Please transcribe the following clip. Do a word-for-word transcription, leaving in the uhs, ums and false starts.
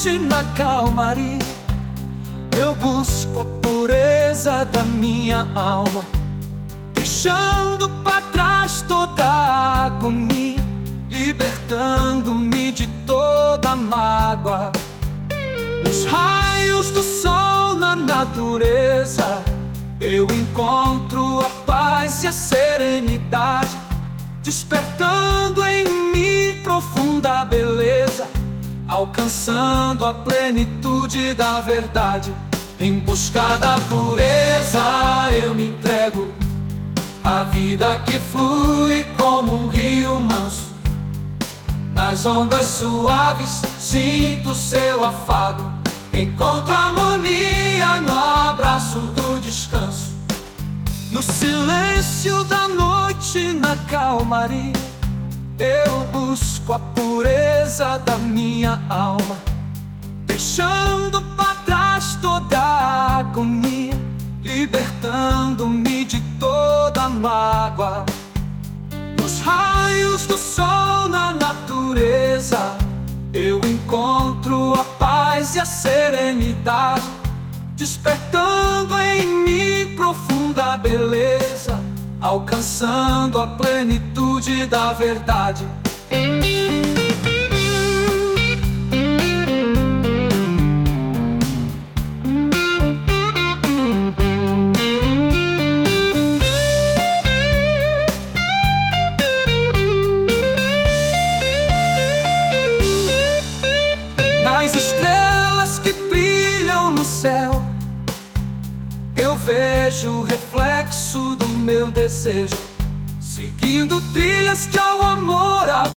noite na calmaria, eu busco a pureza da minha alma, deixando para trás toda a agonia, libertando-me de toda mágoa. Nos raios do sol na natureza, eu encontro a paz e a serenidade, despertando em mim profunda beleza, alcançando a plenitude da verdade. Em busca da pureza eu me entrego, a vida que flui como um rio manso. Nas ondas suaves sinto seu afago, encontro harmonia no abraço do descanso. No silêncio da noite, na calmaria, eu busco a pureza da minha alma, deixando para trás toda a agonia, libertando-me de toda mágoa. Nos raios do sol na natureza, eu encontro a paz e a serenidade, despertando em mim profunda beleza, alcançando a plenitude da verdade. Nas estrelas que brilham no céu, eu vejo o reflexo do meu desejo, seguindo trilhas que ao amor